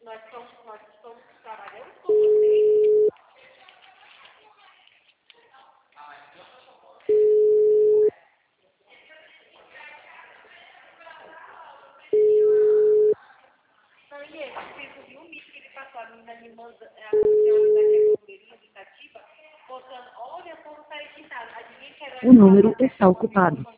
nós estamos trabalhando com vocês. Não, e esse, você viu o vídeo que ele passou, a menina me manda, a senhora da blogueirinha educativa, botando, olha como está editado. Adivinha que era O número está ocupado.